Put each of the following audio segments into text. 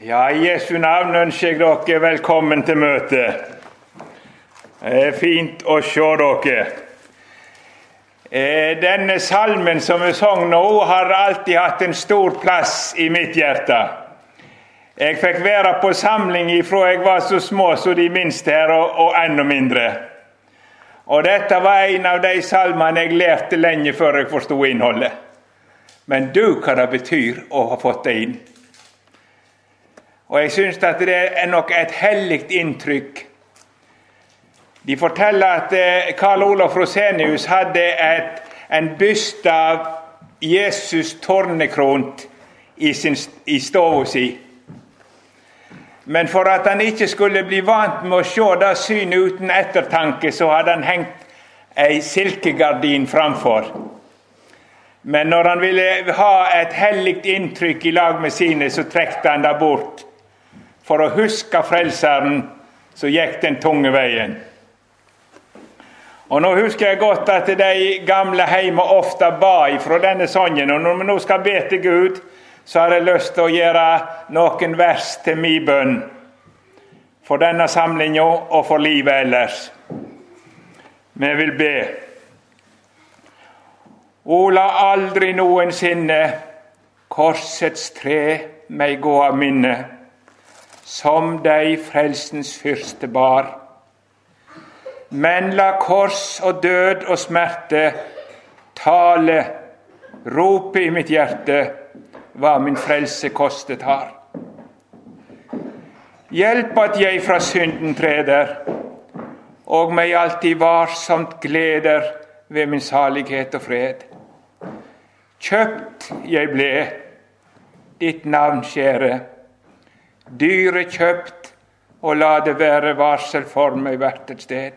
Ja, i Jesu navn ønsker jeg dere velkommen til møtet. Det er fint å se dere. Denne salmen som vi sang nå har alltid hatt en stor plass i mitt hjerte. Jeg fikk være på samling ifra jeg var så små så de minste her og enda mindre. Og dette var en av de salmene jeg lærte lenge før jeg forstod innholdet. Men du, hva det betyr å ha fått det inn. Og jeg synes at det er nok et helligt inntrykk. De forteller at Karl Olof Rosenius hadde en byste av Jesus tornekront i stoven sin. Men for at han ikke skulle bli vant med å se det synet uten ettertanke, så hadde han hengt ei silkegardin framfor. Men når han ville ha et helligt inntrykk i lag med sine, så trekte han det bort. For å huske frelseren, så gikk den tunge veien. Og nå husker jeg godt at de gamle hjemme ofte ba ifra denne sangen, og når vi nå skal be til Gud, så har jeg lyst til å gjøre noen vers til min bønn, for denne samlingen og for livet ellers. Vi vil be. O, la aldri noensinne korsets tre meg gå av minne, som deg frelsens fyrste bar. Men la kors og død og smerte tale, rope i mitt hjerte, hva min frelse kostet har. Hjelp at jeg fra synden treder, og meg alltid varsomt gleder ved min salighet og fred. Kjøpt jeg ble, ditt navn kjære, dyre kjøpt, og la det være varsel for meg hvert et sted.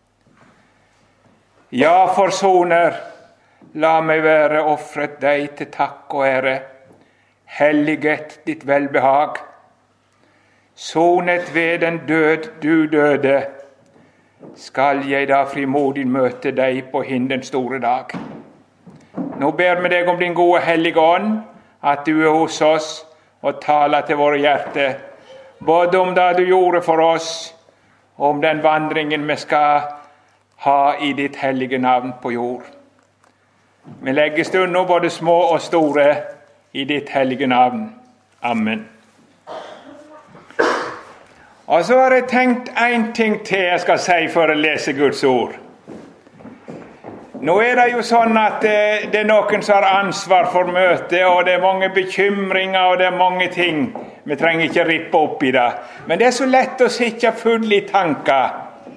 Ja, forsoner, la meg være offret deg til takk og ære, helliget ditt velbehag. Sonet ved den død du døde, skal jeg da frimodig møte deg på hinden store dag. Nå ber vi deg om din gode hellige ånd, at du er hos oss, og tala til våre hjerte, både om det du gjorde for oss, og om den vandringen vi skal ha i ditt hellige navn på jord. Vi legger stunder både små og store i ditt hellige navn. Amen. Og så har jeg tenkt en ting til jeg skal si før jeg leser Guds ord. Nå er det jo sånn at det er noen som har ansvar for møtet, og det er mange bekymringer, og det er mange ting. Vi trenger ikke rippe opp i det. Men det er så lett å sitte full i tanker.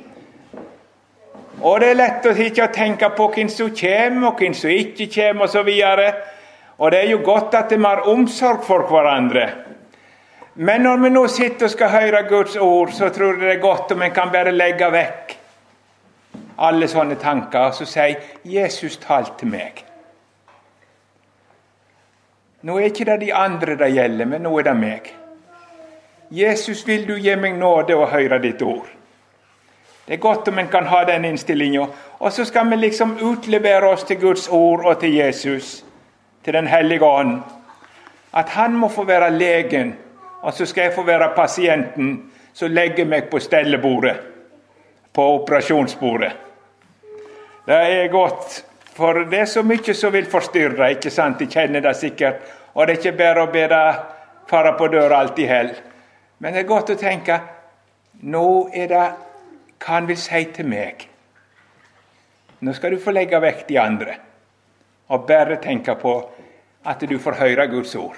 Og det er lett å sitte og tenke på hvem som kommer, og hvem som ikke kommer, og så videre. Og det er jo godt at vi har omsorg for hverandre. Men når vi nå sitter og skal høre Guds ord, så tror jeg det er godt om vi kan bare legge vekk alle sånne tanker, og så sier Jesus talt til meg. Nå er ikke det de andre det gjelder, men nå er det meg. Jesus, vil du gi meg nåde å høre ditt ord? Det er godt om en kan ha den innstillingen, og så skal vi liksom utlevere oss til Guds ord og til Jesus, til den hellige ånd. At han må få være legen, og så skal jeg få være pasienten, så legger meg på stellebordet, på operasjonsbordet. Det er godt, for det er så mye som vil forstyrre, ikke sant? De kjenner det sikkert, og det er ikke bare å be deg fare på døra alt i hell. Men det er godt å tenke, nå er det hva han vil si til meg. Nå skal du få legge vekk de andre, og bare tenke på at du får høre Guds ord.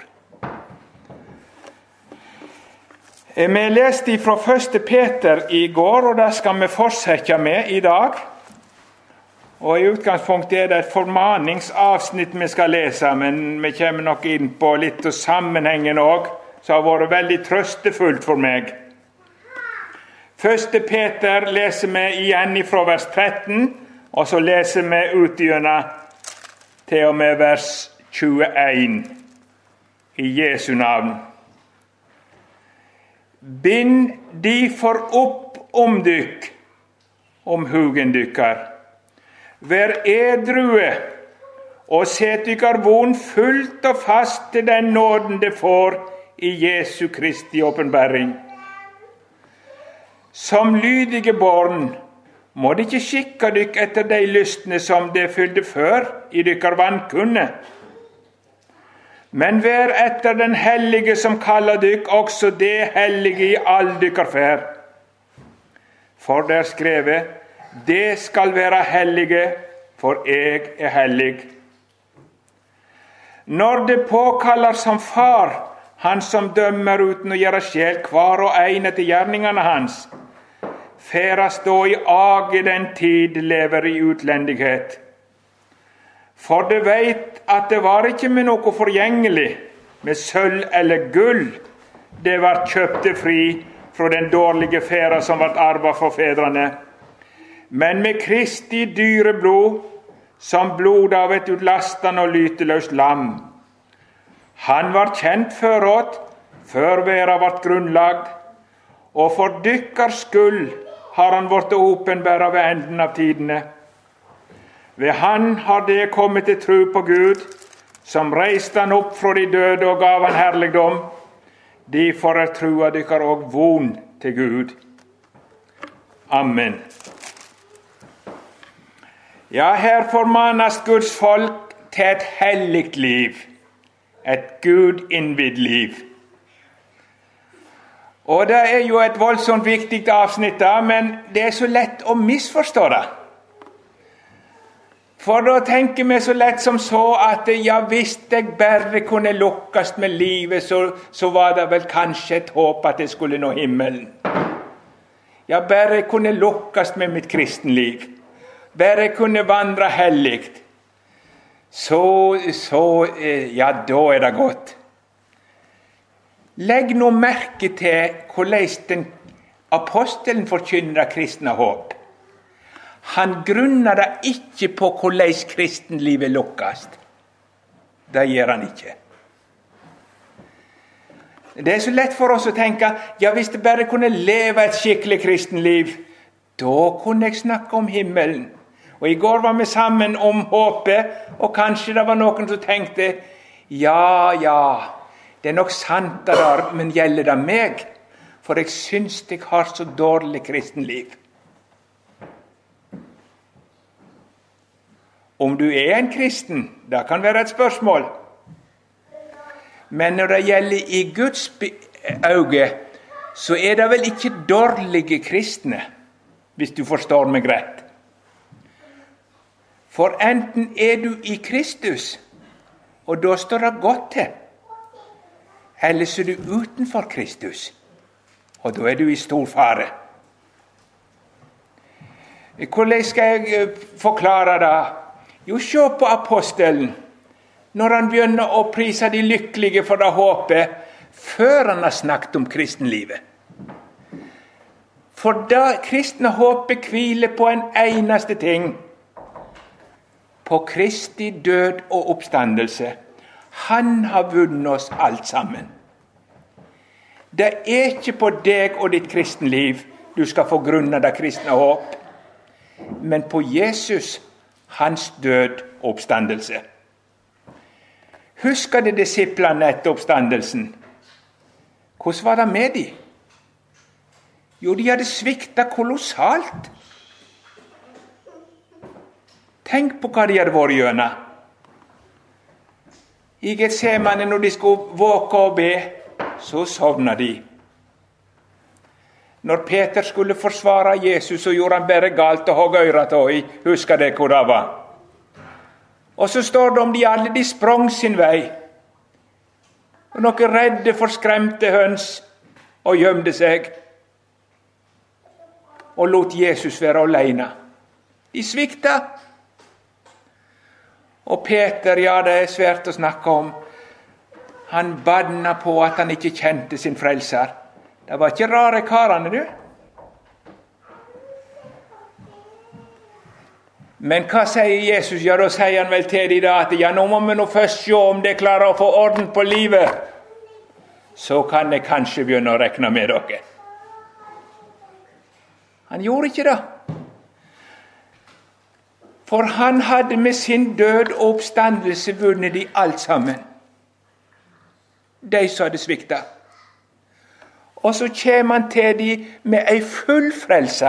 Vi leste fra 1. Peter i går, og det skal vi fortsette med i dag. Og i utgangspunktet er det et formaningsavsnitt vi skal lese, men vi kommer nok inn på litt av sammenhengen også, som har vært veldig trøstefullt for meg. 1. Peter leser vi igjen fra vers 13, og så leser vi utgjennom til og med vers 21 i Jesu navn. Bind de for opp om dykk, om hugen dykkar. Vær edrue, og set dykkar von fullt og fast til den nåden det får i Jesu Kristi åpenbaring. Som lydige barn må de ikke skikke dykk etter de lystne som det fyllde før i dykkar vankunne. Men vær etter den hellige som kaller dykk, også det hellige i all dykkar ferd. For det er skrevet, det skal være hellige, for jeg er hellig. Når det påkaller som far, han som dømmer uten å gjøre skjel hver og en etter gjerningene hans, færas da i ag i den tid lever i utlendighet. For det veit at det var ikke med noe forgjengelig, med sølv eller gull, det var kjøpte fri fra den dårlige færa som var arva for fedrene, men med Kristi dyre blod, som blod av et utlastende og lyteløst lam. Han var kjent føråt, før verda vart grunnlagd, og for dykkars skyld har han vært åpenbæra ved enden av tidene. Ved han har det kommet til tro på Gud, som reiste han opp fra de døde og gav han herligdom. Derfor er trua dykkar og von til Gud. Amen. Ja, her formanes Guds folk til et helligt liv, et Gud innvidd liv. Og det er jo et voldsomt viktig avsnitt, men det er så lett å misforstå det. For da tenker vi så lett som så at ja, hvis jeg bare kunne lukkes med livet, så var det vel kanskje et håp at jeg skulle nå himmelen. Ja, bare jeg kunne lukkes med mitt kristenliv. Bare jeg kunne vandre helligt. Ja, da er det godt. Legg nå merke til hvordan den apostelen forkynner det kristne håp. Han grunner det ikke på hvordan kristenlivet lukkes. Det gjør han ikke. Det er så lett for oss å tenke, ja, hvis jeg bare kunne leve et skikkelig kristenliv, da kunne jeg snakke om himmelen. Og i går var vi sammen om håpet, og kanskje det var noen som tenkte, ja, det er nok sant det der, men gjelder det meg? For jeg syns jeg har så dårlig kristenliv. Om du er en kristen, det kan være et spørsmål. Men når det gjelder i Guds øyne, så er det vel ikke dårlige kristne, hvis du forstår meg rett. For enten er du i Kristus, og da står det godt til, eller så er du utenfor Kristus, og da er du i stor fare. Hvordan skal jeg forklare det? Jo, se på apostelen, når han begynner å prise de lykkelige for det håpet, før han har snakket om kristenlivet. For det kristne håpet hviler på en eneste ting, på Kristi død og oppstandelse. Han har vunnet oss alt sammen. Det er ikke på deg og ditt kristenliv du skal få grunne det kristne håp, men på Jesus, hans død og oppstandelse. Husker de disiplene etter oppstandelsen? Hvordan var det med de? Jo, de hadde sviktet kolossalt. Tenk på hva de hadde vært gjennom. I Getsemane, når de skulle våke og be, så sovna de. Når Peter skulle forsvare Jesus, så gjorde han bare galt og hogg øret av. Husker det hvor det var? Og så står det om de alle, de sprang sin vei. Og noen redde, forskremte høns, og gjemte seg. Og lot Jesus være alene. De svikta. Og Peter, ja, det er svært å snakke om. Han banna på at han ikke kjente sin frelser. Det var ikke rare karene, du. Men hva sier Jesus? Ja, da sier han vel til de da at ja, nå må vi nå først se om de klarer å få orden på livet. Så kan jeg kanskje begynne å regne med dere. Han gjorde ikke det. For han hadde med sin død og oppstandelse vunnet de alt sammen. de som hadde svikta. Og så kommer han til de med ei full frelse.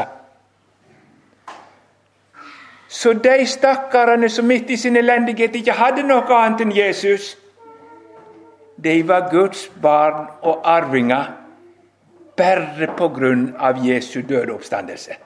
Så de stakkarene som midt i sin elendighet ikke hadde noe annet enn Jesus, de var Guds barn og arvinger bare på grunn av Jesu døde oppstandelse.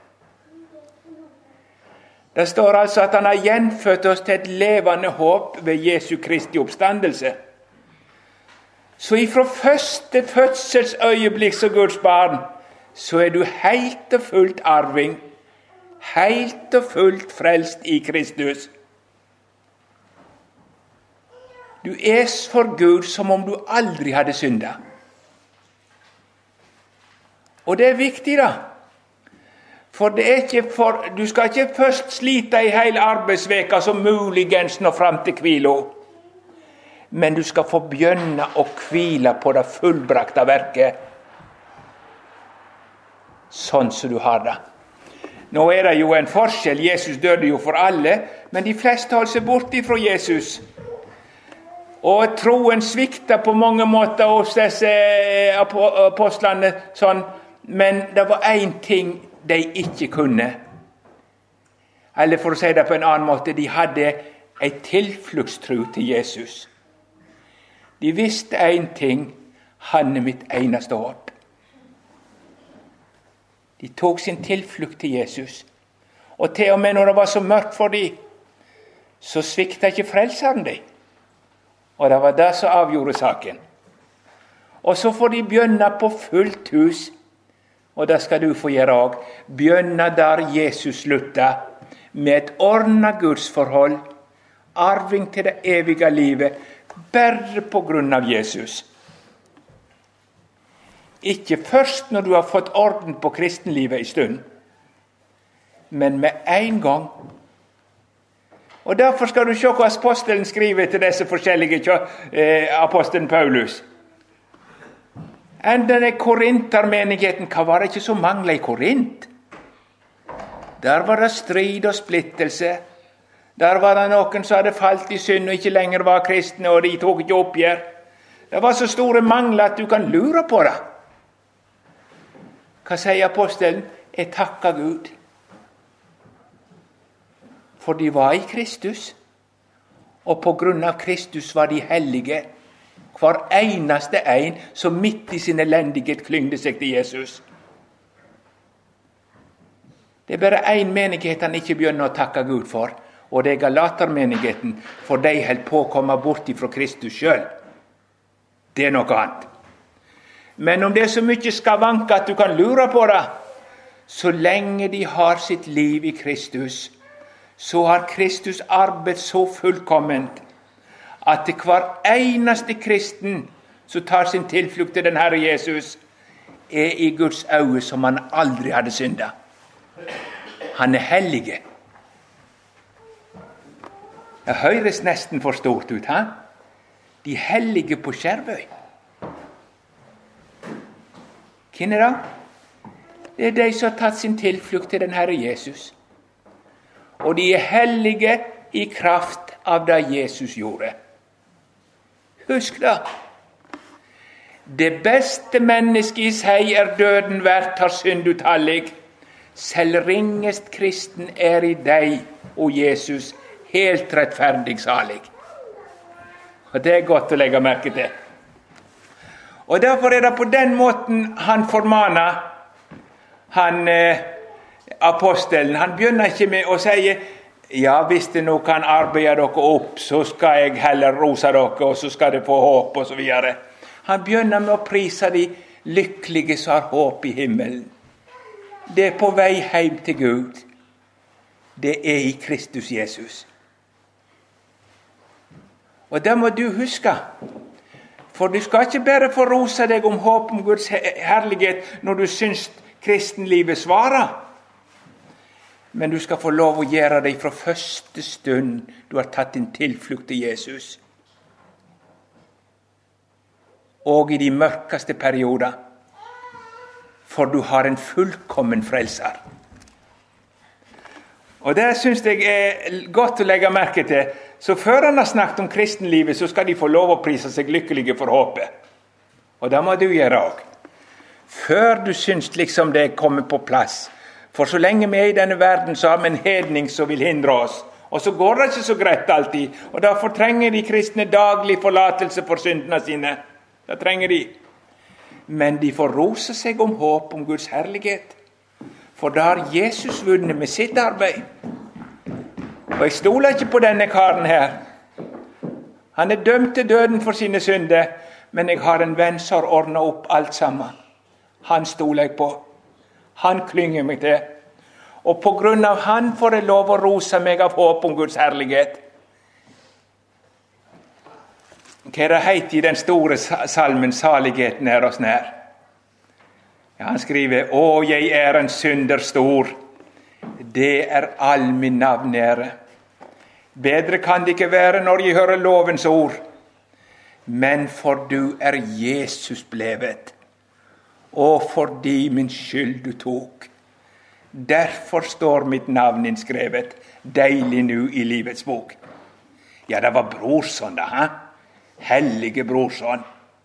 Det står altså at han har gjenfødt oss til et levende håp ved Jesu Kristi oppstandelse. Så ifra første fødselsøyeblikk som Guds barn, så er du helt og fullt arving, helt og fullt frelst i Kristus. Du er for Gud som om du aldri hadde syndet. Og det er viktig da. For det er ikke du skal ikke først slite i hele arbeidsveka som muligens nå fram til hvilo. Men du skal få begynne å hvile på det fullbrakte verket. Sånn som du har det. Nå er det jo en forskjell. Jesus døde jo for alle, men de fleste holdt seg bort ifra Jesus. Og troen svikta på mange måter hos disse apostlene, sånn, men det var en ting de ikke kunne. Eller for å si det på en annen måte, de hadde en tilfluktstro til Jesus. De visste en ting: han er mitt eneste håp. De tok sin tilflukt til Jesus. Og til og med når det var så mørkt for dem, så svikta ikke frelseren dem. Og det var det som avgjorde saken. Og så får de begynne på fullt hus. Og det skal du få gjøre òg. Begynne der Jesus slutta, med et ordnet gudsforhold, arving til det evige livet, bare på grunn av Jesus. Ikke først når du har fått orden på kristenlivet en stund, men med en gang. Og derfor skal du se hva apostelen skriver til disse forskjellige apostelen Paulus. Enda i Korintermenigheten, hva var det ikke som manglet i Korint? Der var det strid og splittelse. Der var det noen som hadde falt i synd og ikke lenger var kristne, og de tok ikke oppgjør. Det var så store mangler at du kan lure på det. Hva sier apostelen? Jeg takker Gud. For de var i Kristus, og på grunn av Kristus var de hellige. Hver eneste en som midt i sin elendighet klyngde seg til Jesus. Det er bare en menighet han ikke begynner å takke Gud for, og det er Galatermenigheten, for de holdt på å komme bort fra Kristus selv. Det er noe annet. Men om det er så mye skavanker at du kan lure på det, så lenge de har sitt liv i Kristus, så har Kristus arbeidet så fullkomment, at til hver eneste kristen som tar sin tilflukt til den Herre Jesus, er i Guds øyne som han aldri hadde syndet. Han er hellige. Det høres nesten for stort ut, ha? De hellige på Skjervøy. Hvem er det? Det er de som har tatt sin tilflukt til den Herre Jesus. Og de er hellige i kraft av det Jesus gjorde. Husk det. Det beste mennesket i seg er døden verdt, har synd utallig. Selv ringest kristen er i deg, o Jesus, helt rettferdig salig. Og det er godt å legge merke til. Og derfor er det på den måten han formaner, apostelen. Han begynner ikke med å si: ja, hvis det nå kan arbeide dere opp, så skal jeg heller rose dere, og så skal det få håp, og så videre. Han begynner med å prise de lykkelige som har håp i himmelen. Det er på vei hjem til Gud. Det er i Kristus Jesus. Og det må du huske. For du skal ikke bare få rose deg om håp om Guds herlighet når du syns kristenlivet svarer. Men du skal få lov å gjøre det fra første stund du har tatt din tilflukt til Jesus. Og i de mørkeste perioder. For du har en fullkommen frelser. Og det synes jeg er godt å legge merke til. Så før han har snakket om kristenlivet, så skal de få lov å prise seg lykkelige for håpet. Og det må du gjøre også. Før du syns liksom det kommer på plass. For så lenge vi er i denne verden, så har vi en hedning som vil hindre oss. Og så går det ikke så greit alltid. Og derfor trenger de kristne daglig forlatelse for syndene sine. Det trenger de. Men de får rose seg om håp om Guds herlighet. For da har Jesus vunnet med sitt arbeid. Og jeg stoler ikke på denne karen her. Han er dømt til døden for sine synder, men jeg har en venn som har ordnet opp alt sammen. Han stoler jeg på. Han klynger meg til. Og på grunn av han får jeg lov å rose meg av håp om Guds herlighet. Hva er det heit i den store salmen Saligheten er oss nær? Ja, han skriver: Å, jeg er en synder stor, det er all min navn ære. Bedre kan det ikke være når jeg hører lovens ord. Men for du er Jesus blevet, og fordi min skyld du tok. Derfor står mitt navn innskrevet, deilig nu i livets bok. Ja, det var Brorson da, ha? Hellige Brorson.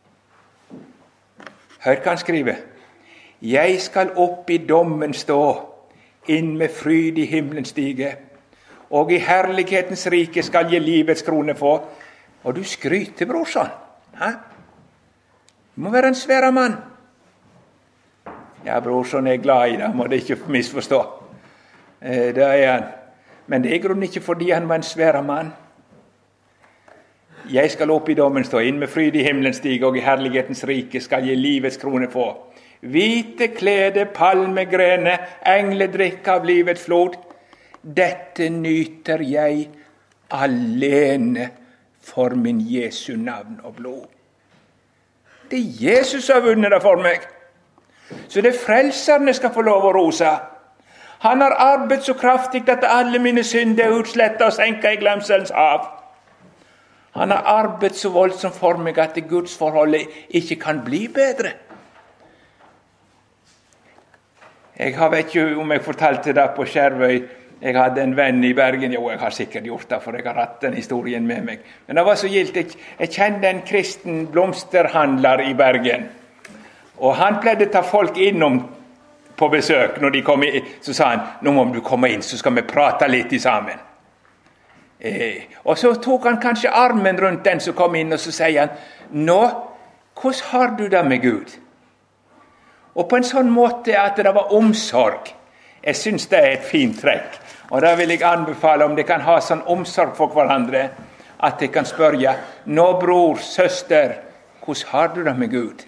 Hør hva han skriver. Jeg skal opp i dommen stå, inn med fryd i himmelen stige, og i herlighetens rike skal jeg livets krone få. Og du skryter, Brorson. Ha? Du må være en svære mann. Ja, Brorson er glad i det, må det ikke misforstå. Det er han. Men det er i grunnen ikke fordi han var en svære mann. Jeg skal opp i dommen stå, inn med fryd i himmelen stige, og i herlighetens rike skal jeg livets krone få. Hvite klede, palmegrene, engledrikk av livets flod. Dette nyter jeg alene for min Jesu navn og blod. Det er Jesus som har vunnet det for meg. Så det frelserne skal få lov å rose. Han har arbeidet så kraftig at alle mine synder er utslettet og senket i glemselens hav. Han har arbeidet så voldsomt for meg at Guds forholdet ikke kan bli bedre. Jeg vet ikke om jeg fortalte det på Skjervøy. Jeg hadde en venn i Bergen. Jo, jeg har sikkert gjort det, for jeg har hatt den historien med meg. Men det var så gildt. Jeg kjente en kristen blomsterhandler i Bergen. Og han pleide å ta folk innom på besøk. Når de kom inn, så sa han: nå må du komme inn, så skal vi prate litt sammen. Og så tok han kanskje armen rundt den som kom inn, og så sier han: nå, hvordan har du det med Gud? Og på en sånn måte at det var omsorg. Jeg synes det er et fint trekk. Og da vil jeg anbefale, om de kan ha sånn omsorg for hverandre, at de kan spørre: nå, bror, søster, hvordan har du det med Gud?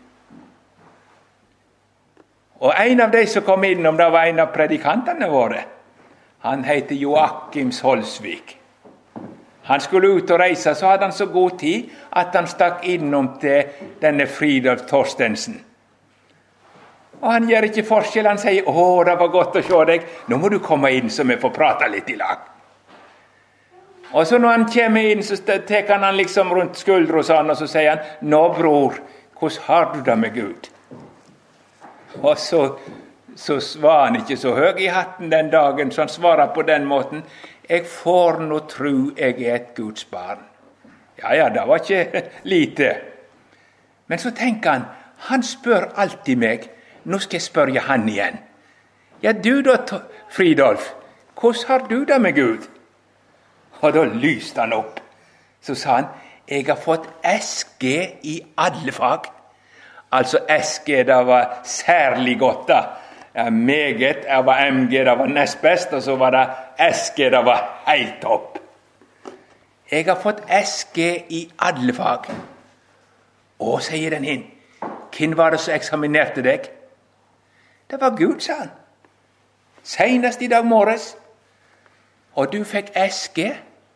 Og en av de som kom innom, det var en av predikantene våre. Han heter Joakim Solsvik. Han skulle ut og reise, så hadde han så god tid at han stakk innom til denne Fridolf Torstensen. Og han gjør ikke forskjell, han sier: å, det var godt å se deg, nå må du komme inn så vi får prate litt i lag. Og så når han kommer inn, så tar han liksom rundt skuldre og sånn, og så sier han: nå, bror, hvordan har du det med Gud? Og så var han ikke så høy i hatten den dagen, så han svarer på den måten: jeg får nå tro jeg er et Guds barn. Ja, det var ikke lite. Men så tenker han spør alltid meg. Nå skal jeg spørre han igjen. Ja, du da, Fridolf, hvordan har du det med Gud? Og da lyste han opp. Så sa han: jeg har fått SG i alle fag. Altså SG, det var særlig godt da. Meget, det var MG, det var nest best, og så var det SG, det var helt topp. Jeg har fått SG i alle fag. Å, sier den hin. Hvem var det som eksaminerte deg? Det var Gud, sa han. Senest i dag morges. Og du fikk SG.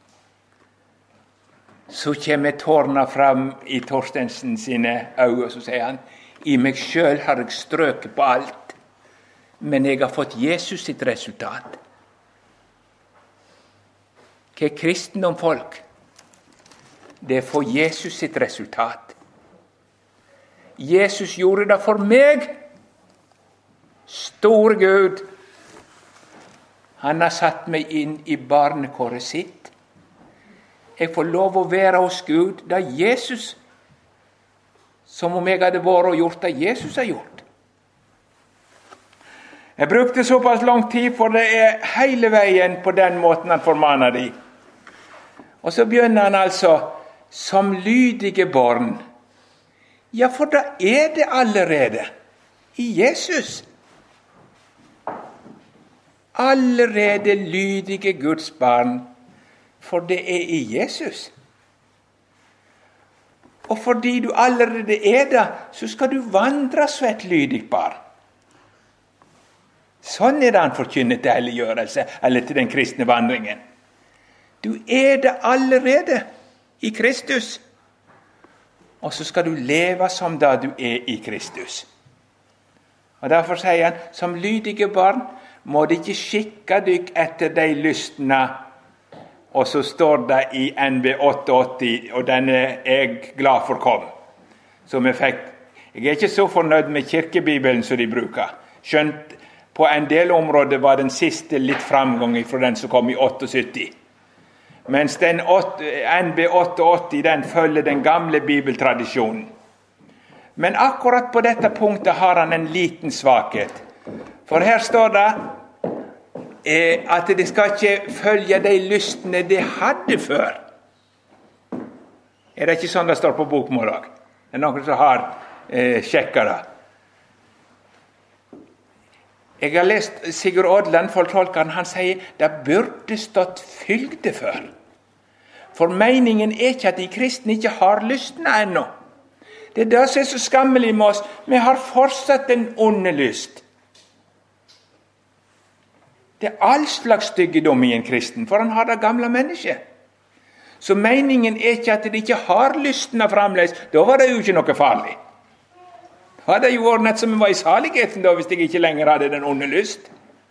Så kommer tårna fram i Torstensen sine øyne, og så sier han: i meg selv har jeg strøket på alt, men jeg har fått Jesus sitt resultat. Hva er kristendom, folk? Det er for Jesus sitt resultat. Jesus gjorde det for meg. Stor Gud. Han har satt meg inn i barnekåret sitt. Jeg får lov å være hos Gud. Det er Jesus som om jeg hadde vært og gjort det Jesus har gjort. Jeg brukte såpass lang tid, for det hele veien på den måten han formaner de. Og så begynner han altså, som lydige barn. Ja, for da det allerede i Jesus. Allerede lydige Guds barn, for det i Jesus. Og fordi du allerede det, så skal du vandre som et lydig barn. Sånn det han forkynner til helliggjørelse, eller til den kristne vandringen. Du det allerede i Kristus. Og så skal du leve som da du i Kristus. Og derfor sier han, som lydige barn, må de ikke skikke dykk etter de lystene. Og så står det i NB 88, og den jeg glad for kom. Som jeg fikk. Jeg ikke så fornøyd med kirkebibelen som de bruker. Skjønt på en del områder var den siste litt framgang fra den som kom i 78. Mens den NB 88, den følger den gamle bibeltradisjonen. Men akkurat på dette punktet har han en liten svakhet. For her står det at de skal ikke følge de lystene de hadde før. Det ikke sånn det står på bokmål? Det noen som har sjekket det. Jeg har lest Sigurd Odland, fortolkeren, han sier det burde stått fylgde før. For meningen ikke at de kristne ikke har lystene ennå. Det det som så skammelig med oss. Vi har fortsatt en onde lyst. Det all slags styggedom i en kristen, for han har det gamle mennesket. Så meningen ikke at de ikke har lystene fremdeles. Da var det jo ikke noe farlig. Da hadde det jo vært nett som vi var i saligheten da, hvis jeg ikke lenger hadde den onde lyst.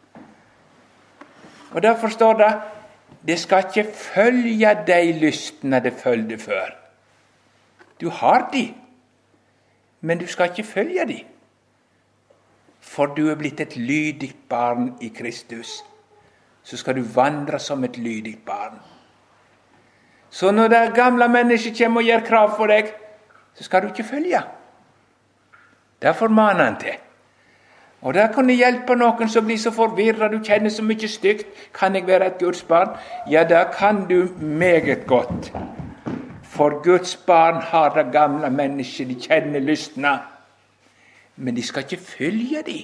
Og derfor står det, det skal ikke følge de lystene det følgde før. Du har de, men du skal ikke følge de. For du blitt et lydig barn i Kristus. Så skal du vandre som et lydig barn. Så når det gamle mennesket kommer og gjør krav for deg, så skal du ikke følge. Det formaner han til. Og det kan hjelpe noen som blir så forvirret, du kjenner så mye stygt. Kan jeg være et Guds barn? Ja, det kan du meget godt. For Guds barn har det gamle mennesket, de kjenner lystene. Men de skal ikke følge de.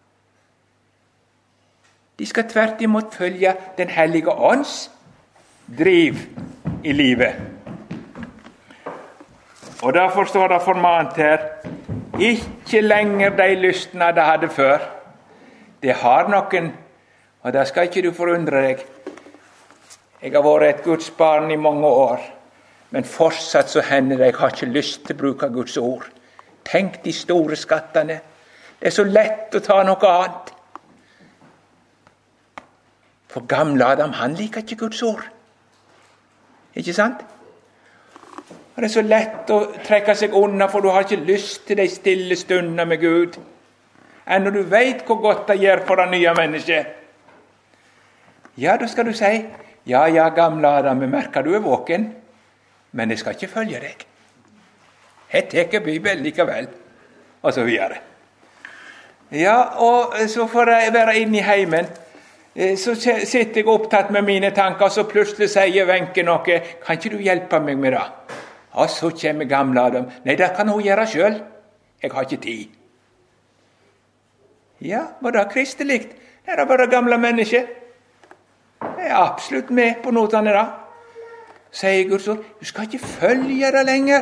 De skal tvert imot følge den hellige ånds driv i livet. Og derfor står det formant her, ikke lenger de lystene de hadde før. Det har noen, og det skal ikke du forundre deg. Jeg har vært et Guds barn i mange år, men fortsatt så hender det jeg har ikke lyst til å bruke Guds ord. Tenk de store skattene. Det så lett å ta noe annet. For gamle Adam, han liker ikke Guds ord. Ikke sant? Og det så lett å trekke seg unna, for du har ikke lyst til de stille stundene med Gud. Enn når du vet hvor godt det gjør for det nye mennesket. Ja, da skal du si, ja, gamle Adam, jeg merker du våken, men jeg skal ikke følge deg. Jeg tar Bibelen likevel, og så videre. Ja, og så får jeg være inne i heimen. Så sitter jeg opptatt med mine tanker, og så plutselig sier Wenche noe. Kan ikke du hjelpe meg med det? Og så kommer gamle Adam. Nei, det kan hun gjøre selv. Jeg har ikke tid. Ja, var det kristelig? Det er bare gamle mennesker. Jeg absolutt med på notene da. Sier Guds ord, du skal ikke følge det lenger.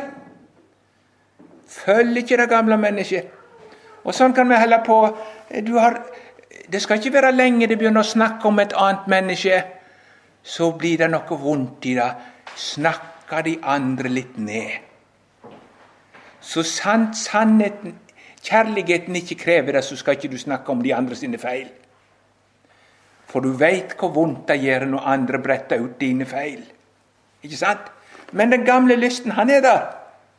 Følg ikke det gamle mennesket. Og sånn kan vi holde på. Det skal ikke være lenge det begynner å snakke om et annet menneske. Så blir det noe vondt i det. Snakker de andre litt ned. Så sannheten, kjærligheten ikke krever det, så skal ikke du snakke om de andre sine feil. For du vet hvor vondt det gjør når andre bretter ut dine feil. Ikke sant? Men den gamle lysten, han er der.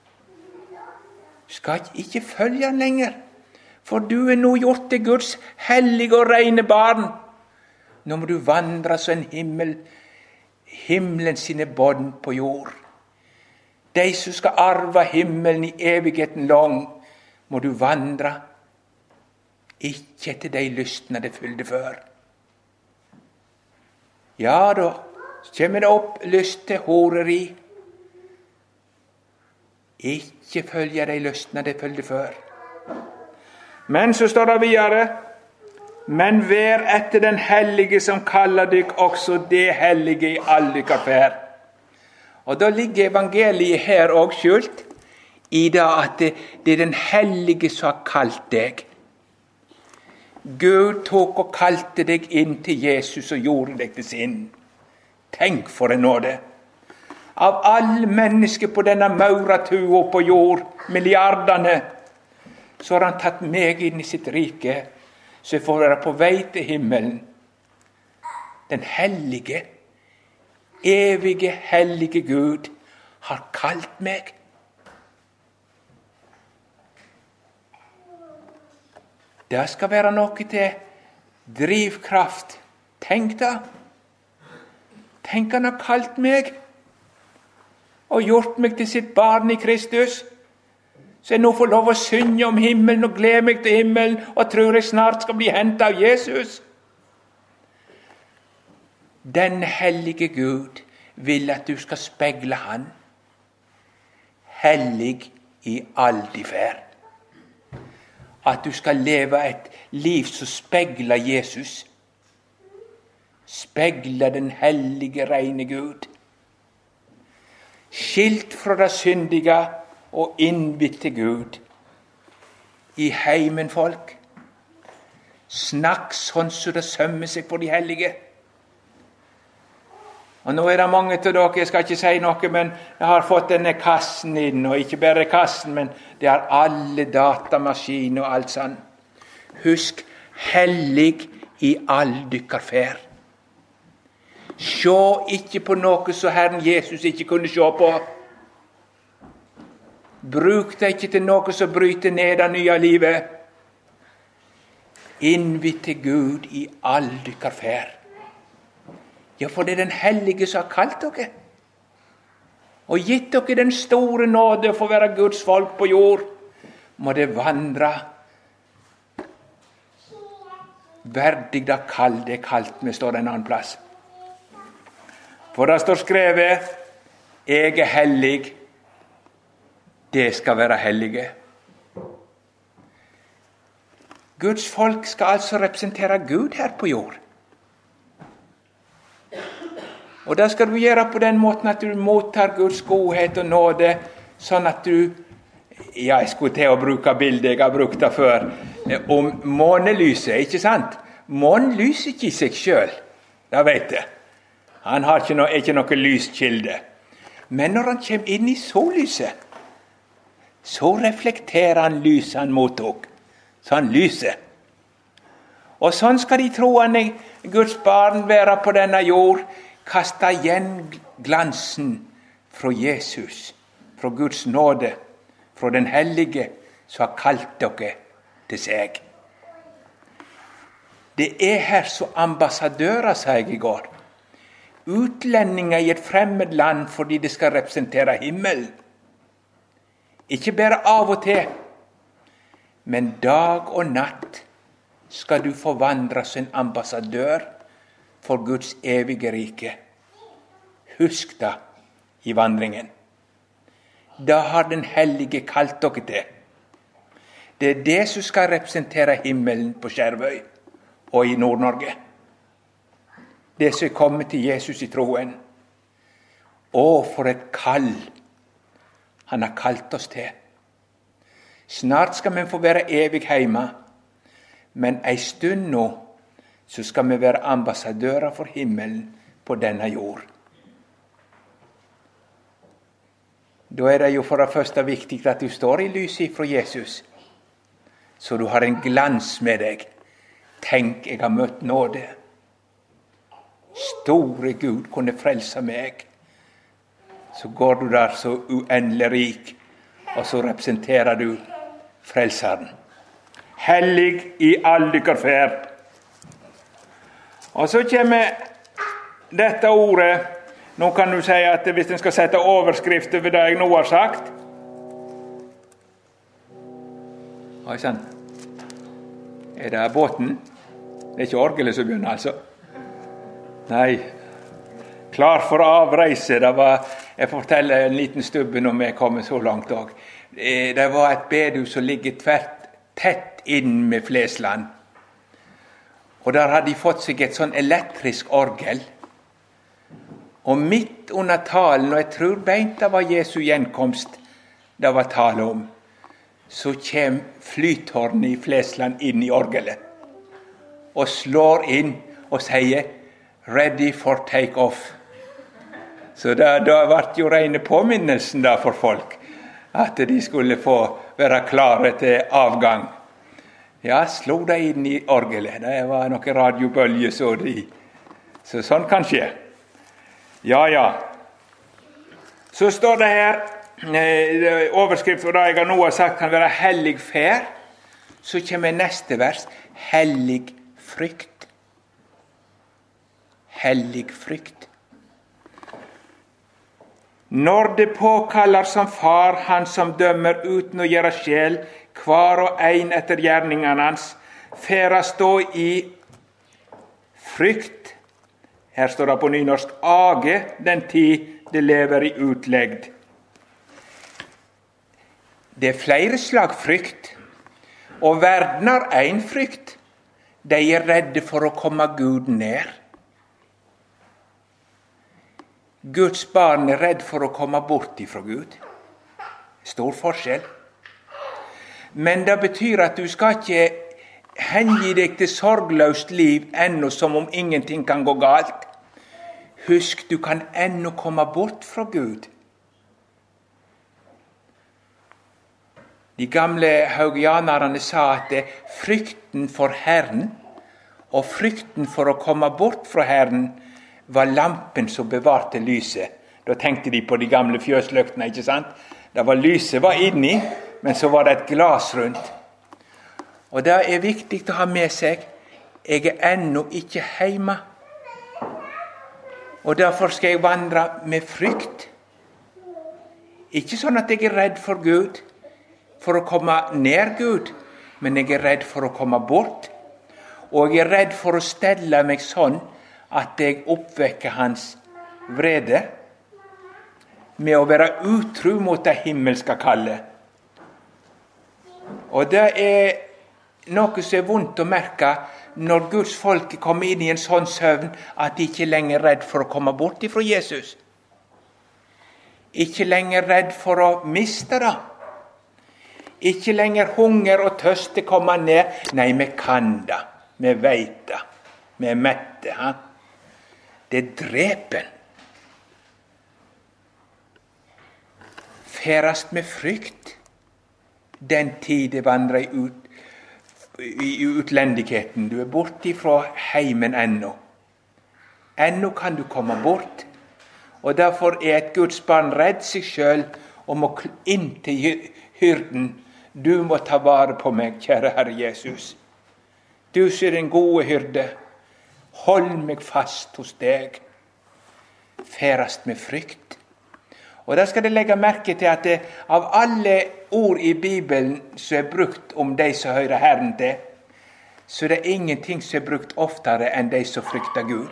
Du skal ikke følge han lenger. For du er nå gjort til Guds hellige og rene barn. Nå må du vandre som en himmelen sine bånd på jord. De som skal arve himmelen i evigheten lang, må du vandre, ikke etter de lystne det fyllde før. Ja da, så kommer det opp lyst til horeri. Ikke følge de lystne det fyllde før. Men så står det videre, men vær etter den hellige som kaller dykk også det hellige i all dykkar ferd. Og da ligger evangeliet her også skjult, i det at det er den hellige som har kalt deg. Gud tok og kalte deg inn til Jesus og gjorde deg til sin. Tenk for en nåde. Av alle mennesker på denne mauratua på jord, milliardene, så har han tatt meg inn i sitt rike, så jeg får være på vei til himmelen. Den hellige, evige, hellige Gud har kalt meg. Det skal være noe til drivkraft. Tenk da. Tenk han har kalt meg og gjort meg til sitt barn i Kristus. Så jeg nå får lov å synge om himmelen og glede meg til himmelen og tror jeg snart skal bli hentet av Jesus. Den hellige Gud vil at du skal spegle han. Hellig i all din ferd. At du skal leve et liv som spegler Jesus. Spegler den hellige, rene Gud. Skilt fra det syndige og innvidd til Gud. I heimen, folk. Snakk sånn så det sømmer seg på de hellige. Og nå er det mange til dere, jeg skal ikke si noe, men jeg har fått denne kassen inn, og ikke bare kassen, men det er alle datamaskiner og alt sånn. Husk, hellig i all dykkar ferd. Se ikke på noe som Herren Jesus ikke kunne se på. Bruk det ikke til noe som bryter ned det nye livet. Innvitt til Gud i all dykkar ferd. Ja, for det er den hellige som har kalt dere. Og gitt dere den store nåde for å være Guds folk på jord. Må det vandre verdig da kall det kalt med, står det en annen plass. For det står skrevet, jeg er hellig, det skal være hellige. Guds folk skal altså representere Gud her på jord. Og det skal du gjøre på den måten at du mottar Guds godhet og nåde, sånn at du, ja, jeg skulle til å bruke bildet, jeg har brukt det før, om månelyset, ikke sant? Månen lyser ikke i seg selv, det vet jeg. Han har ikke noe lyskilde. Men når han kommer inn i sollyset, så reflekterer han lyset han mottok. Så han lyser. Og sånn skal de troende Guds barn være på denne jord, kaste igjen glansen fra Jesus, fra Guds nåde, fra den hellige som har kalt dere til seg. Det er her som ambassadører, sa jeg i går. Utlendinger i et fremmed land fordi det skal representere himmelen. Ikke bare av og til, men dag og natt skal du forvandre som en ambassadør for Guds evige rike. Husk det i vandringen. Da har den hellige kalt dere til. Det er det som skal representere himmelen på Skjervøy og i Nord-Norge. Det som er kommet til Jesus i troen. Å, for et kall han har kalt oss til. Snart skal vi få være evig hjemme, men en stund nå så skal vi være ambassadører for himmelen på denne jord. Da er det jo for det første viktig at du står i lyset fra Jesus, så du har en glans med deg. Tenk, jeg har møtt nåde. Store Gud kunne frelse meg. Så går du der så uendelig rik, og så representerer du frelseren. Hellig i all dykkar ferd. Og så kommer dette ordet, Nå kan du si at hvis en skal sette overskrift over det jeg nå har sagt. Oi sann. Er det båten? Det er ikke orgelet som begynner, altså. Nei. Klar for avreise. Jeg forteller en liten stubbe når vi kommer så langt også. Det var et bedehus som ligger tett inn med Flesland. Og der hadde de fått seg et sånn elektrisk orgel. Og midt under talen, og jeg tror beint det var Jesu gjenkomst det var tale om, så kjem flytårnet i Flesland inn i orgelet og slår inn og sier «Ready for take-off». Så da ble jo rene påminnelsen da for folk, at de skulle få være klare til avgang. Ja, slo det inn i orgelet. Det var noen radiobølger så sånn kan skje. Ja. Så står det her, overskrift for det jeg nå har sagt kan være hellig ferd. Så kommer neste vers, hellig frykt. Hellig frykt. Når det påkaller som far, han som dømmer uten å gjøre skjel, hver og ein etter gjerningene hans, færa stå i frykt. Her står det på nynorsk, age den tid det lever i utlegd. Det er flere slag frykt, og verden har en frykt. De er redde for å komme Gud nær. Guds barn er redd for å komme bort ifra Gud. Stor forskjell. Men det betyr at du skal ikke hengi deg til sorgløst liv ennå som om ingenting kan gå galt. Husk, du kan ennå komme bort fra Gud. De gamle haugianerne sa at frykten for Herren og frykten for å komme bort fra Herren var lampen som bevarte lyset. Da tenkte de på de gamle fjøsløktene, ikke sant? Det var lyset var inni, men så var det et glas rundt. Og det er viktig å ha med seg. Jeg er ennå ikke hjemme. Og derfor skal jeg vandre med frykt. Ikke sånn at jeg er redd for Gud, for å komme nær Gud, men jeg er redd for å komme bort. Og jeg er redd for å stelle meg sånn at jeg oppvekker hans vrede med å være utro mot det himmelske kallet. Og det er noe som er vondt å merke når Guds folk kommer inn i en sånn søvn at de ikke lenger er redd for å komme bort ifra Jesus. Ikke lenger redd for å miste det. Ikke lenger hunger og tørst til å komme ned. Nei, vi kan det. Vi vet det. Vi er mette. Det er drepen. Færast med frykt. Den tid det vandrer i utlendigheten. Du er borte fra heimen ennå. Ennå kan du komme bort. Og derfor er et Guds barn redd seg selv om å inn til hyrden. Du må ta vare på meg, kjære Herre Jesus. Du som er den gode hyrde. Hold meg fast hos deg. Færast med frykt. Og da skal det legge merke til at av alle ord i Bibelen som er brukt om de som hører Herren til, så er det ingenting som er brukt oftere enn de som frykter Gud.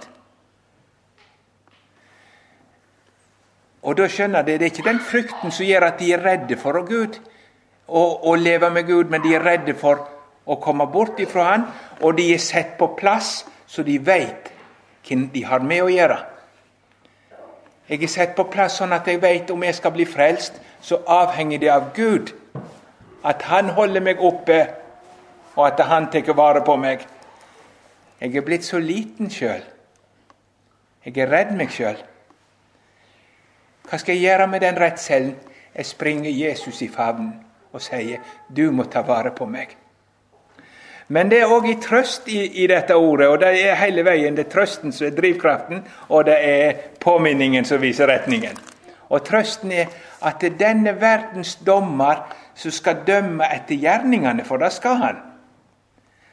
Og da skjønner det er ikke den frykten som gjør at de er redde for Gud, og leve med Gud, men de er redde for å komme bort ifra Han, og de er sett på plass, så de vet hvem de har med å gjøre. Jeg er sett på plass sånn at jeg vet om jeg skal bli frelst, så avhenger det av Gud, at Han holder meg oppe, og at Han tar vare på meg. Jeg er blitt så liten selv. Jeg er redd meg selv. Hva skal jeg gjøre med den redselen? Jeg springer Jesus i favnen og sier, du må ta vare på meg. Men det er også i trøst i dette ordet, og det er hele veien, det er trøsten som er drivkraften, og det er påminningen som viser retningen. Og trøsten er at det er denne verdens dommer som skal dømme etter gjerningene, for det skal han.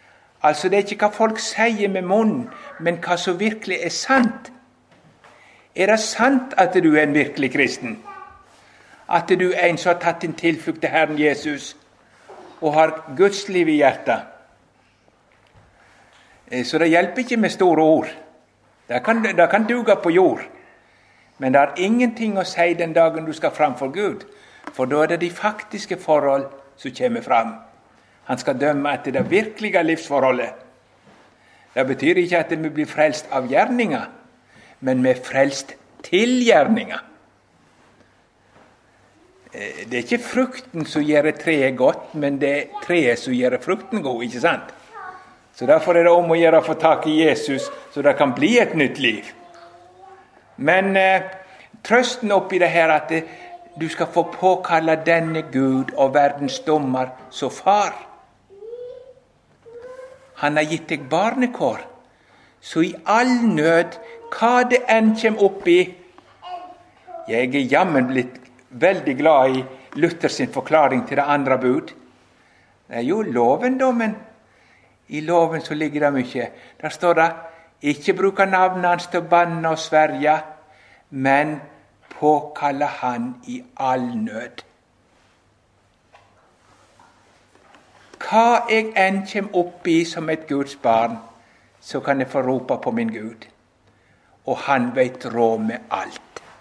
Altså det er ikke hva folk sier med munnen, men hva som virkelig er sant. det sant at du en virkelig kristen? At du en som har tatt din tilflukt til Herren Jesus og har Guds liv i hjertet? Så det hjelper ikke med store ord. Det kan duge på jord. Men det har ingenting å si den dagen du skal framfor Gud, for da det de faktiske forhold som kommer fram. Han skal dømme etter det virkelige livsforholdet. Det betyr ikke at vi blir frelst av gjerninger, men vi er frelst til gjerninger. Det er ikke frukten som gjør treet godt, men det er treet som gjør frukten god, ikke sant? Så derfor er det om å gjøre å få tak i Jesus, så det kan bli et nytt liv. Men trøsten oppi det her at du skal få påkalle denne Gud og verdens dommer så far. Han har gitt deg barnekår, så i all nød, hva det enn kommer opp i. Jeg er jammen blitt veldig glad i Luthers sin forklaring til det andre bud. Det er jo loven, da, men i loven så ligger det mye. Der står det, ikke bruke navnet hans til å banne og sverge, men påkalle han i all nød. Hva jeg enn kommer opp i som et Guds barn, så kan jeg få rope på min Gud. Og han vet råd med alt.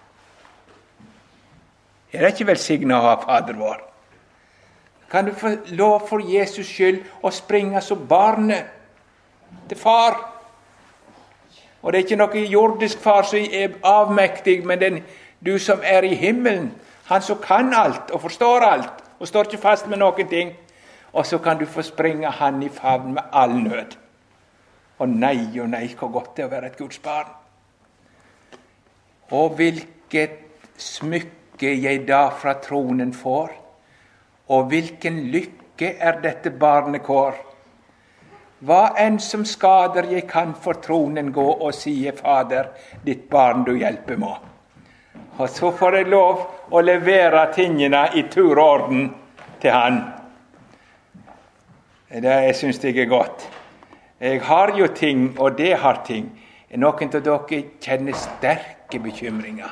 Er det ikke velsignet å ha Fader vår? Kan du få lov for Jesus skyld å springe som barnet til far? Og det er ikke noe jordisk far som er avmektig, men du som er i himmelen, han som kan alt og forstår alt, og står ikke fast med noen ting. Og så kan du få springe han i favn med all nød. Og nei, hvor godt det er å være et Guds barn. Og hvilket smykke jeg da fra tronen får, og hvilken lykke er dette barnekår. Hva enn som skader jeg kan for tronen gå og sige, Fader, ditt barn du hjelper må. Og så får jeg lov å levere tingene i tur og orden til han. Det jeg synes jeg er godt. Jeg har jo ting, og det har ting. Noen av dere kjenner sterke bekymringer.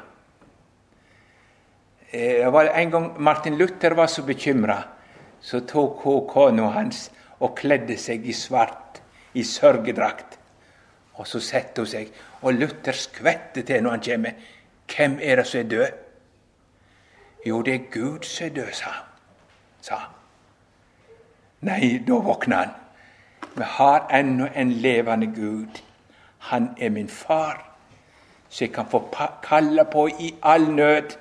Det var en gang Martin Luther var så bekymret, så tok kona hans og kledde seg i svart, i sørgedrakt. Og så sette hun seg, og Luther skvette til når han kommer. Hvem er det som er død? Jo, det er Gud som er død, sa han. Nei, da våkna han. Vi har ennå en levende Gud. Han er min far, så jeg kan få kalle på i all nød.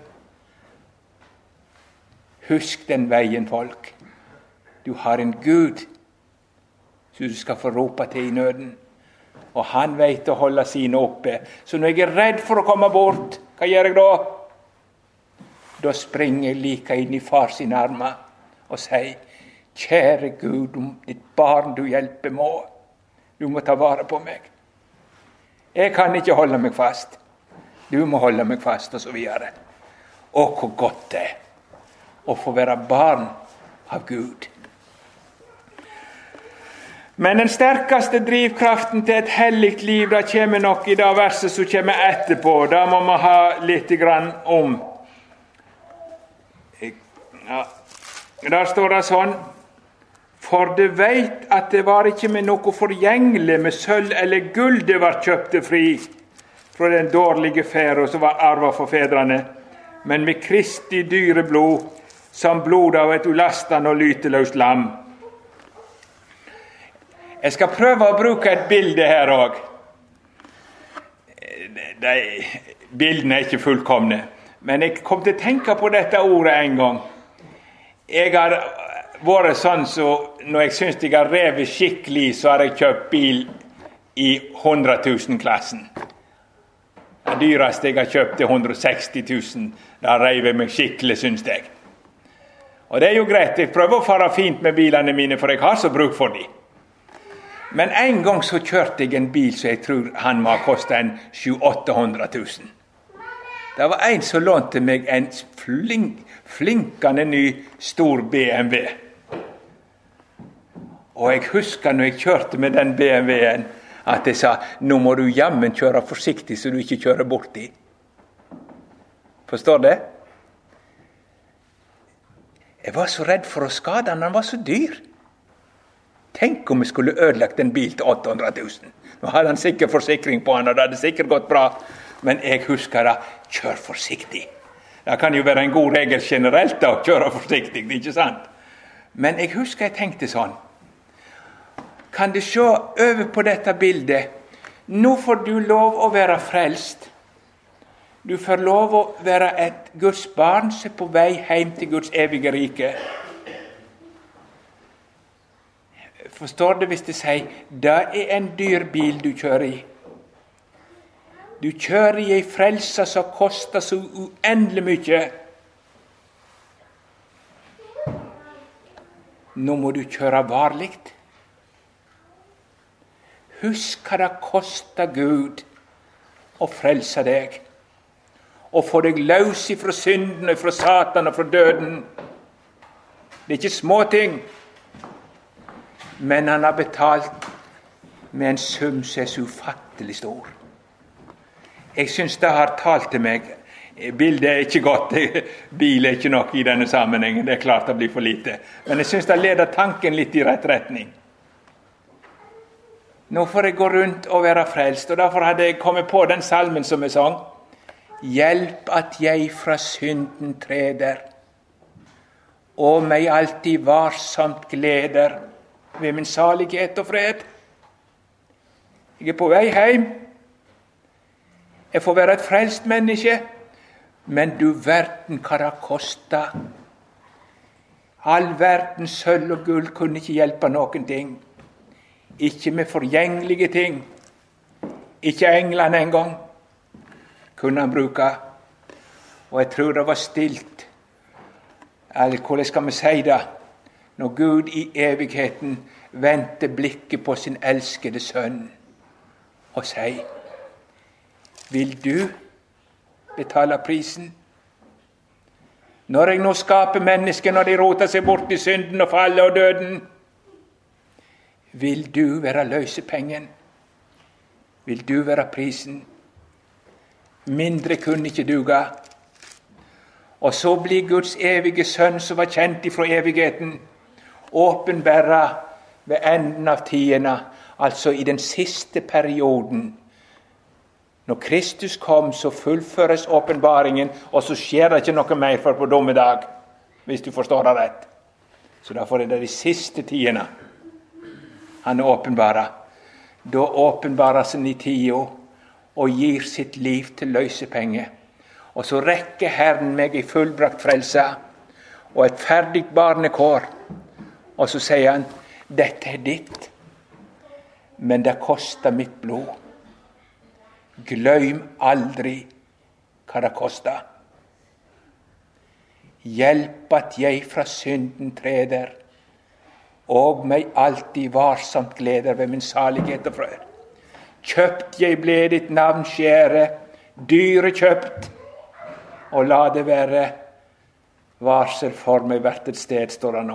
Husk den veien, folk. Du har en Gud som du skal få rope til i nøden. Og han vet å holde sine oppe. Så når jeg er redd for å komme bort, hva gjør jeg da? Da springer jeg like inn i far sine armer og sier, kjære Gud, om ditt barn du hjelper må. Du må ta vare på meg. Jeg kan ikke holde meg fast. Du må holde meg fast, og så videre. Og hvor godt det er å få være barn av Gud. Men den sterkeste drivkraften til et helligt liv, da kommer nok i det verset som kommer etterpå. Da må man ha litt grann om. Ja. Der står det sånn, for det vet at det var ikke med noe forgjengelig, med sølv eller gull det var kjøpte fri fra den dårlige færa som var arvet for fedrene, men med Kristi dyre blod, som blod av et ulastende og lyteløst lam. Jeg skal prøve å bruke et bilde her også. Bildene er ikke fullkomne, men jeg kom til å tenke på dette ordet en gang. Jeg har vært sånn, så når jeg synes jeg har revet skikkelig, så har jeg kjøpt bil i 100 000-klassen. Det dyreste jeg har kjøpt er 160 000. Da rev jeg meg skikkelig, synes jeg. Og det er jo greit, jeg prøver å fare fint med bilene mine, for jeg har så bruk for dem. Men en gang så kjørte jeg en bil, så jeg tror han må ha kostet en 700 000-800 000. Det var en som lånte meg en flinkende ny stor BMW. Og jeg husker når jeg kjørte med den BMW-en, at jeg sa, nå må du jammen kjøre forsiktig så du ikke kjører bort i. Forstår det? Jeg var så redd for å skade han var så dyr. Tenk om vi skulle ødelagt en bil til 800 000. Nå hadde han sikkert forsikring på han, og det hadde sikkert gått bra. Men jeg husker da, kjør forsiktig. Det kan jo være en god regel generelt da, å kjøre forsiktig, ikke sant? Men jeg husker jeg tenkte sånn. Kan du se over på dette bildet? Nå får du lov å være frelst. Du får lov å være et Guds barn som er på vei hjem til Guds evige rike. Forstår du hvis jeg sier, det er en dyr bil du kjører i. Du kjører i en frelse som koster så uendelig mye. Nå må du kjøre varligt. Husk hva det koster Gud å frelse deg. Og få deg løs ifra synden, og fra Satan og fra døden. Det er ikke små ting. Men han har betalt med en sum som er så ufattelig stor. Jeg synes det har talt til meg. Bildet er ikke godt. Bil er ikke nok i denne sammenhengen. Det er klart det blir for lite. Men jeg synes det leder tanken litt i rett retning. Nå får jeg gå rundt og være frelst. Og derfor hadde jeg kommet på den salmen som jeg sang. Hjelp at jeg fra synden treder, og meg alltid varsomt gleder ved min salighet og fred. Jeg er på vei hjem. Jeg får være et frelst menneske, men du verden hva det koster. All verdens sølv og gull kunne ikke hjelpe noen ting. Ikke med forgjengelige ting. Ikke englene engang kunne han bruke. Og jeg tror det var stilt, eller hvordan skal vi si det, når Gud i evigheten vendte blikket på sin elskede sønn og sier, vil du betale prisen? Når jeg nå skaper mennesker, når de roter seg bort i synden og fallet og døden, vil du være løsepengen? Vil du være prisen? Mindre kunne ikke duga. Og så blir Guds evige sønn, som var kjent ifra evigheten, åpenbæra ved enden av tidene, altså i den siste perioden. Når Kristus kom, så fullføres åpenbaringen, og så skjer det ikke noe mer for på dommedag, hvis du forstår det rett. Så derfor er det de siste tidene han er åpenbara. Da åpenbares han i tida og gir sitt liv til løsepenge. Og så rekker Herren meg i fullbrakt frelse og et ferdig barnekår. Og så sier han, dette er ditt, men det koster mitt blod. Glem aldri hva det koster. Hjelp at jeg fra synden treder, og meg alltid varsomt gleder ved min salighet og frød. Kjøpt jeg ble ditt navn skjære, dyre kjøpt, og la det være varsel for meg hvert et sted, står det nå.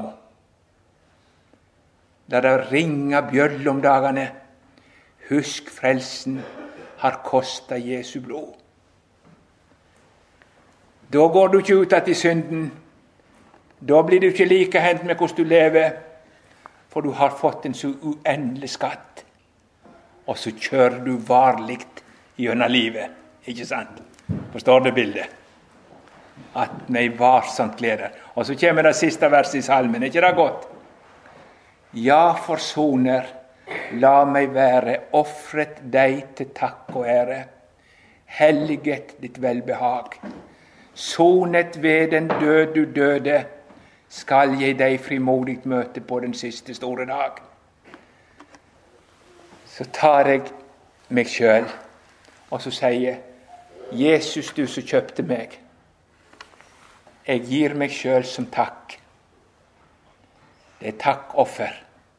Da det ringer bjøll om dagene, husk frelsen har kostet Jesu blod. Da går du ikke ut i synden, da blir du ikke like hendt med hvordan du lever, for du har fått en så uendelig skatt. Og så kjører du varligt gjennom livet, ikke sant? Forstår du bildet? At meg varsomt gleder. Og så kommer det siste verset i salmen, er ikke det godt? Ja, forsoner, la meg være, offret deg til takk og ære, helliget ditt velbehag. Sonet ved den død du døde, skal jeg deg frimodigt møte på den siste store dag. Så tar jeg meg selv, og så sier jeg, Jesus, du som kjøpte meg, jeg gir meg selv som takk. Det er takkoffer.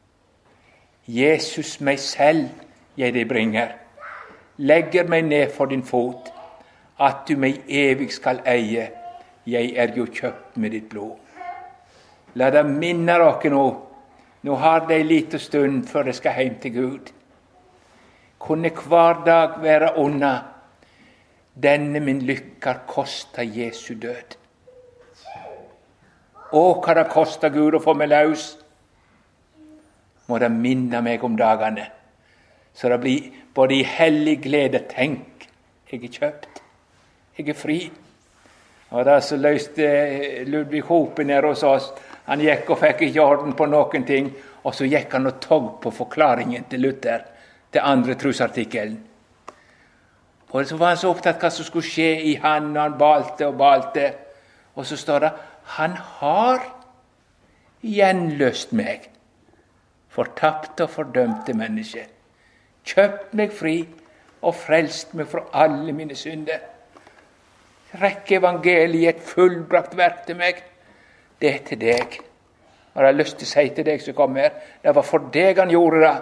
Jesus, meg selv, jeg deg bringer, legger meg ned for din fot, at du meg evig skal eie, jeg er jo kjøpt med ditt blod. La det minne dere nå har det en liten stund før det skal hjem til Gud. Kunne hver dag være unna denne min lykke har kostet Jesu død. Å, hva det koster Gud å få meg løs. Må det minne meg om dagene, så det blir både i hellig glede. Tenk, jeg er kjøpt, jeg er fri. Og da så løste Ludvig Hope ned hos oss. Han gikk og fikk ikke orden på noen ting, og så gikk han og tog på forklaringen til Luther, til andre trosartikkelen. Og så var han så opptatt hva som skulle skje i han, og han balte og balte. Og så står det, han har gjenløst meg, fortapt og fordømte menneske, kjøpt meg fri og frelst meg fra alle mine synder. Rekk evangeliet et fullbrakt verk til meg. Det er til deg. Og jeg har lyst til å si til deg som kommer her, det var for deg han gjorde det.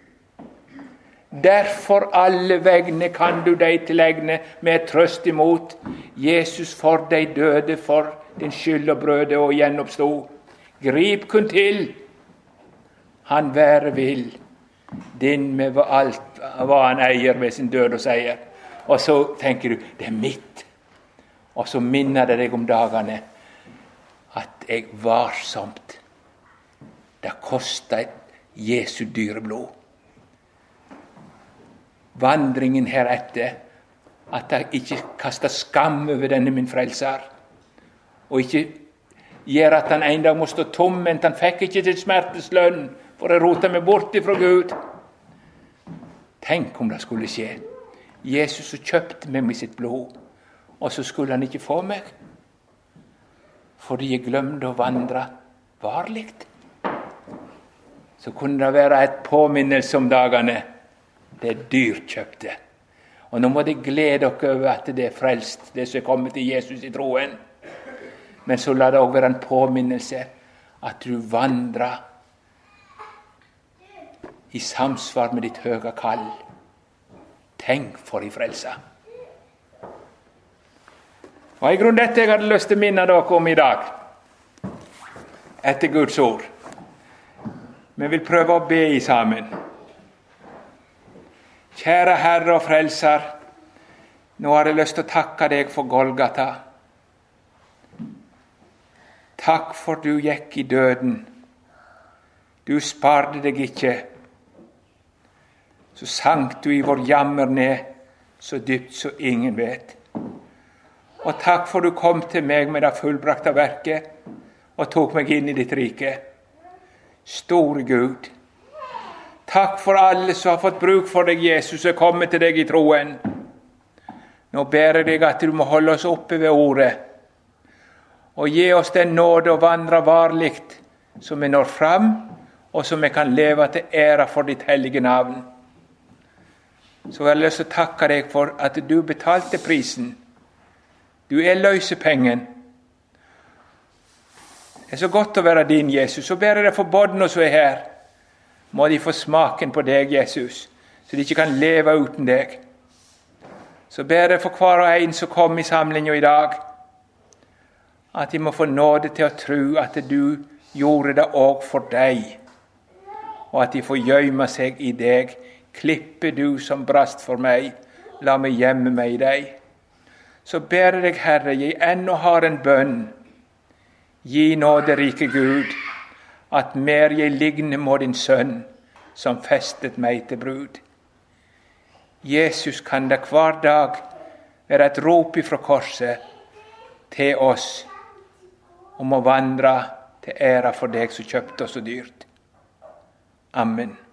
Derfor alle vegne kan du deg tilegne med trøst imot. Jesus for deg døde for din skyld og brøde og gjenoppstod. Grip kun til, han være vil, din med alt hva han eier ved sin død og seier. Og så tenker du, det er mitt. Og så minner det deg om dagene at jeg varsomt. Det kostet Jesu dyre blod. Vandringen heretter, at jeg ikke kaster skam over denne min frelser, og ikke gjør at han en dag må stå tomhendt. Han fikk ikke til smerteslønn for å rote meg bort ifra Gud. Tenk om det skulle skje. Jesus kjøpte meg med sitt blod, og så skulle han ikke få meg, fordi jeg glemte å vandre varligt. Så kunne det være et påminnelse om dagene. Det er dyrkjøpte. Og nå må det glede dere over at det er frelst, det som er kommet til Jesus i troen. Men så la det også være en påminnelse at du vandrer i samsvar med ditt høye kall. Tenk for i frelse. Og i grunn dette jeg hadde lyst til å minne dere om i dag, etter Guds ord. Vi vil prøve å be i sammen. Kjære Herre og Frelser, nå har jeg lyst til å takke deg for Golgata. Takk for du gikk i døden. Du sparte deg ikke. Så sank du i vår jammer ned, så dypt så ingen vet. Og takk for du kom til meg med det fullbrakte verket, og tok meg inn i ditt rike. Store Gud, takk for alle som har fått bruk for deg, Jesus, og kommet til deg i troen. Nå ber jeg deg at du må holde oss oppe ved ordet, og gi oss den nåde å vandre varligt, så vi når fram, og så vi kan leve til ære for ditt hellige navn. Så jeg har lyst til å takke deg for at du betalte prisen. Du er løsepengen. Det er så godt å være din, Jesus. Så ber jeg deg for bådene som er her. Må de få smaken på deg, Jesus, så de ikke kan leve uten deg. Så ber jeg for hver og en som kom i samlingen i dag, at de må få nåde til å tro at du gjorde det også for deg, og at de får gjemme seg i deg. Klippe du som brast for meg, la meg gjemme meg i deg. Så ber jeg deg, Herre, jeg ennå har en bønn. Gi nåde, rike Gud, at mer jeg ligne må din sønn, som festet meg til brud. Jesus, kan det hver dag være et rop ifra korset til oss om å vandre til ære for deg som kjøpte oss så dyrt. Amen.